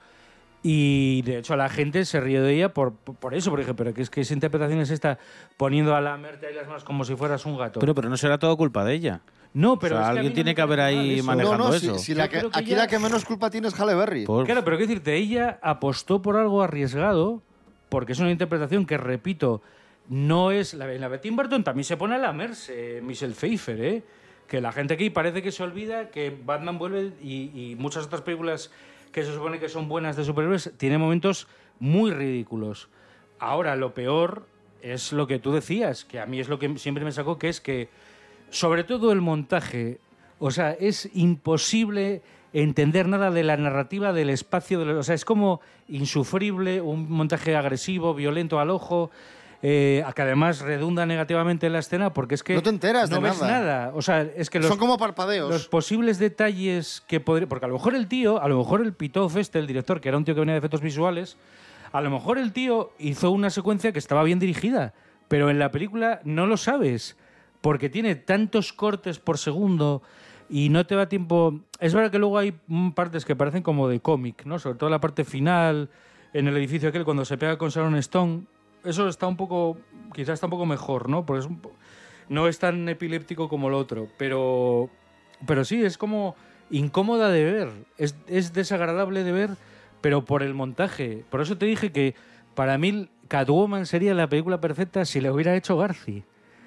Y de hecho la gente se ríe de ella por, por por eso, por ejemplo, pero que es que esa interpretación es esta, poniendo a la Merta y las manos como si fueras un gato. Pero, pero no será todo culpa de ella. No, pero O sea, es que a alguien mí no tiene me que haber parece mal ahí eso. manejando no, no, eso. si, si la Yo que, creo que aquí ya- la que menos culpa tiene es Halle Berry. Por- Claro, pero quiero decirte, ella apostó por algo arriesgado, porque es una interpretación que, repito, no es... La, en la de Tim Burton también se pone a lamerse Michelle Pfeiffer, ¿eh? Que la gente aquí parece que se olvida que Batman Vuelve y, y muchas otras películas que se supone que son buenas de superhéroes tienen momentos muy ridículos. Ahora, lo peor es lo que tú decías, que a mí es lo que siempre me sacó, que es que, sobre todo el montaje, o sea, es imposible entender nada de la narrativa del espacio, de lo- o sea, es como insufrible, un montaje agresivo, violento al ojo, eh, que además redunda negativamente en la escena, porque es que No te enteras no de ves nada. nada. O sea, es que los, Son como parpadeos. los posibles detalles que podría... Porque a lo mejor el tío, a lo mejor el Pitof este, el director, que era un tío que venía de efectos visuales, a lo mejor el tío hizo una secuencia que estaba bien dirigida, pero en la película no lo sabes, porque tiene tantos cortes por segundo y no te da tiempo... Es verdad que luego hay mm, partes que parecen como de cómic, ¿no? Sobre todo la parte final, en el edificio aquel, cuando se pega con Sharon Stone, eso está un poco, quizás está un poco mejor, ¿no? Porque es un po- no es tan epiléptico como el otro, pero, pero sí, es como incómoda de ver, es, es desagradable de ver, pero por el montaje. Por eso te dije que para mí Catwoman sería la película perfecta si la hubiera hecho Garci,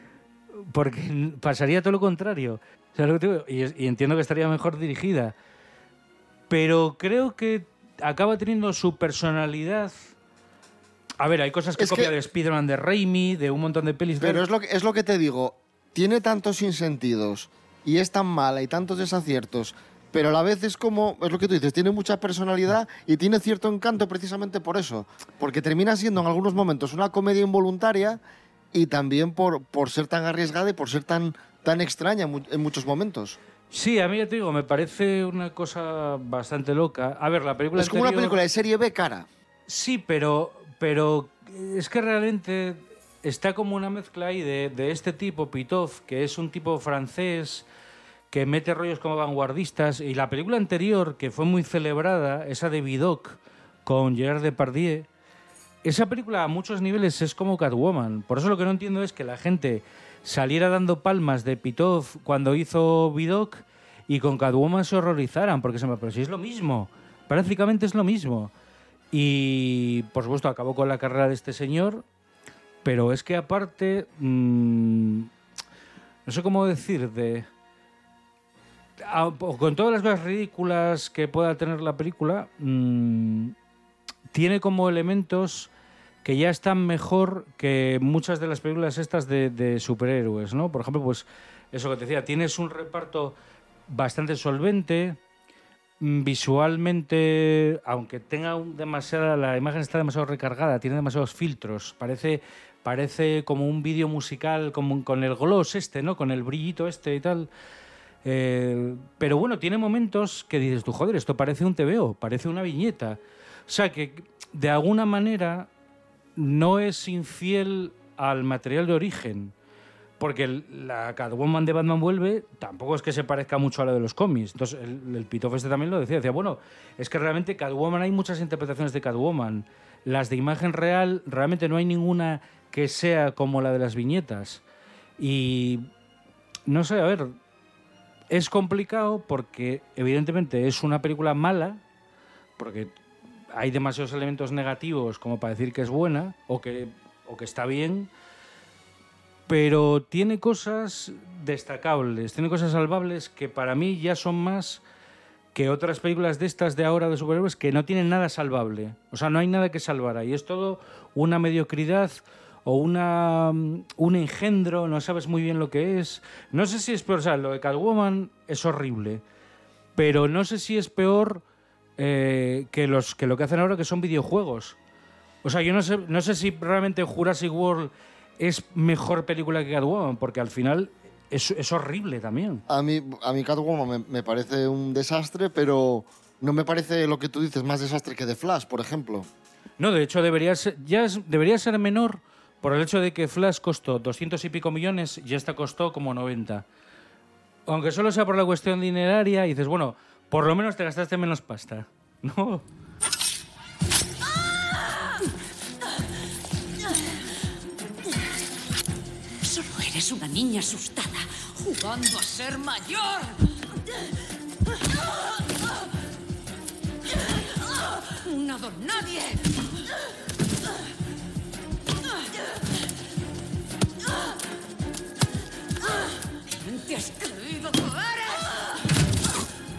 porque pasaría todo lo contrario. ¿Sabes lo que te digo? Y, y entiendo que estaría mejor dirigida, pero creo que acaba teniendo su personalidad. A ver, hay cosas que Es copia que- de Spider-Man, de Raimi, de un montón de pelis. de- Pero es lo, que, es lo que te digo, tiene tantos sinsentidos y es tan mala y tantos desaciertos, pero a la vez es como, es lo que tú dices, tiene mucha personalidad y tiene cierto encanto precisamente por eso, porque termina siendo en algunos momentos una comedia involuntaria y también por, por ser tan arriesgada y por ser tan, tan extraña en mu- en muchos momentos. Sí, a mí ya te digo, me parece una cosa bastante loca. A ver, la película Es como una anterior- película de serie B cara. Sí, pero, pero es que realmente está como una mezcla ahí de, de este tipo, Pitof, que es un tipo francés que mete rollos como vanguardistas, y la película anterior, que fue muy celebrada, esa de Vidocq, con Gerard Depardieu, esa película a muchos niveles es como Catwoman. Por eso lo que no entiendo es que la gente saliera dando palmas de Pitof cuando hizo Vidocq y con Catwoman se horrorizaran, porque se me pero si es lo mismo, prácticamente es lo mismo. Y, por supuesto, acabó con la carrera de este señor, pero es que aparte, mmm, no sé cómo decir, de a- con todas las cosas ridículas que pueda tener la película, mmm, tiene como elementos que ya están mejor que muchas de las películas estas de, de superhéroes, ¿no? Por ejemplo, pues eso que te decía, tienes un reparto bastante solvente, mm, visualmente, aunque tenga un demasiada, la imagen está demasiado recargada, tiene demasiados filtros, parece, parece como un vídeo musical, como un- con el gloss este, ¿no? Con el brillito este y tal. Eh, pero bueno, tiene momentos que dices tú, joder, esto parece un T V O, parece una viñeta. O sea que, de alguna manera, no es infiel al material de origen. Porque el- la Catwoman de Batman Vuelve tampoco es que se parezca mucho a la de los cómics. Entonces, el, el Pitof este también lo decía. Decía, bueno, es que realmente Catwoman, hay muchas interpretaciones de Catwoman. Las de imagen real, realmente no hay ninguna que sea como la de las viñetas. Y, no sé, a ver, es complicado porque, evidentemente, es una película mala, porque hay demasiados elementos negativos como para decir que es buena o que, o que está bien, pero tiene cosas destacables, tiene cosas salvables que para mí ya son más que otras películas de estas de ahora de superhéroes que no tienen nada salvable. O sea, no hay nada que salvar ahí. Es todo una mediocridad o una, un engendro, no sabes muy bien lo que es. No sé si es peor, o sea, lo de Catwoman es horrible, pero no sé si es peor eh, que, los, que lo que hacen ahora, que son videojuegos. O sea, yo no sé, no sé si realmente Jurassic World es mejor película que Catwoman, porque al final es, es horrible también. A mí, a mí Catwoman me, me parece un desastre, pero no me parece lo que tú dices más desastre que The Flash, por ejemplo. No, de hecho debería ser, ya es- debería ser menor por el hecho de que Flash costó doscientos y pico millones y esta costó como noventa. Aunque solo sea por la cuestión dineraria, y dices, bueno, por lo menos te gastaste menos pasta, ¿no? Solo eres una niña asustada, jugando a ser mayor. Una don nadie. ¿Quién te has creído que eres?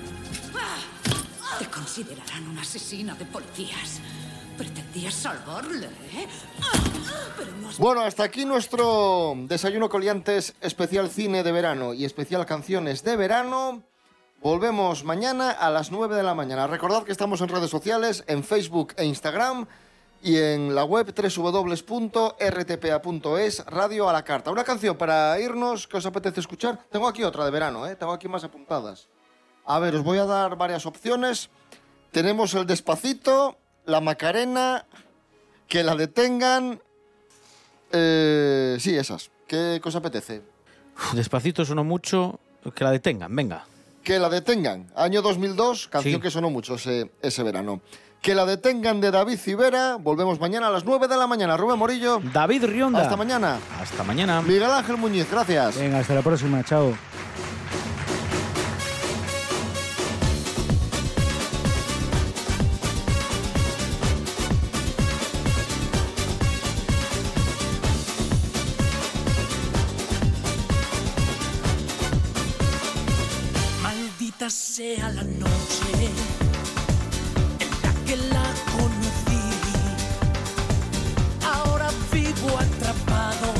Te considerarán una asesina de policías. Pretendías salvarle, ¿eh? Pero no has... Bueno, hasta aquí nuestro Desayuno Coliantes especial cine de verano y especial canciones de verano. Volvemos mañana a las nueve de la mañana. Recordad que estamos en redes sociales, en Facebook e Instagram y en la web doble u doble u doble u punto r t p a punto es, Radio a la Carta. Una canción para irnos que os apetece escuchar. Tengo aquí otra de verano, ¿eh? Tengo aquí más apuntadas. A ver, os voy a dar varias opciones. Tenemos el Despacito, la Macarena, que la detengan. Eh, sí, esas. ¿Qué os apetece? Uf, Despacito sonó mucho, que la detengan, venga. Que la detengan. Año dos mil dos, canción Sí. que sonó mucho ese, ese verano. Que la detengan de David Civera. Volvemos mañana a las nueve de la mañana. Rubén Morillo. David Rionda. Hasta mañana. Hasta mañana. Miguel Ángel Muñiz, gracias. Venga, hasta la próxima. Chao. Maldita sea la noche en la que la conocí. Ahora vivo atrapado.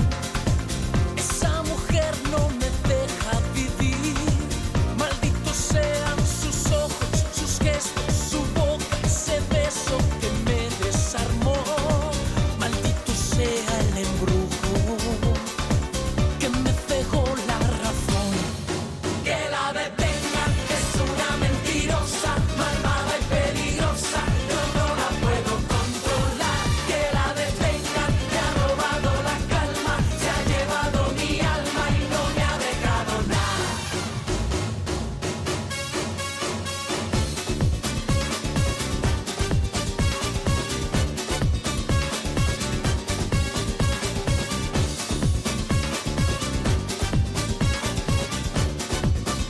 Esa mujer no me deja vivir. Malditos sean sus ojos, sus gestos, su boca, ese beso que me desarmó. Maldito sea el embrujo que me cegó la razón. Que la detengan, es una mentirosa, malvada y peligrosa. Yo no la puedo controlar. Que la detengan, me ha robado la calma, se ha llevado mi alma y no me ha dejado nada.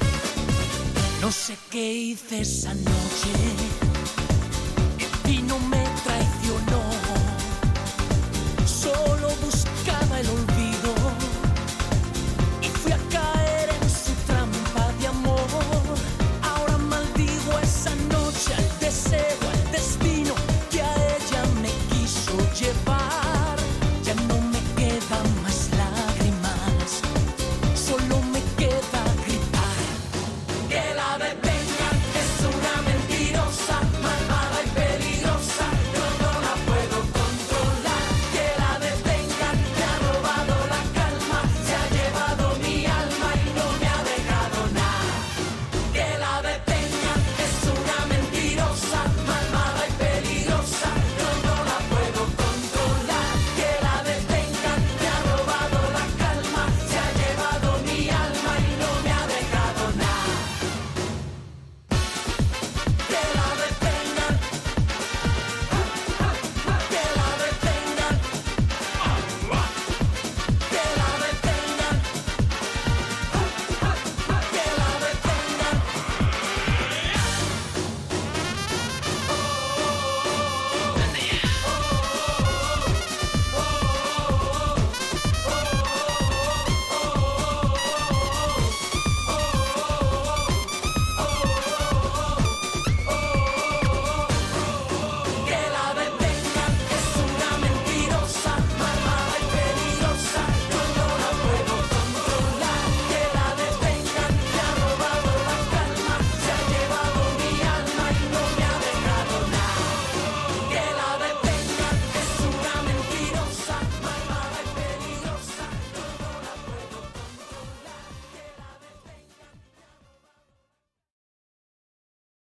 No sé qué hice esa noche y no me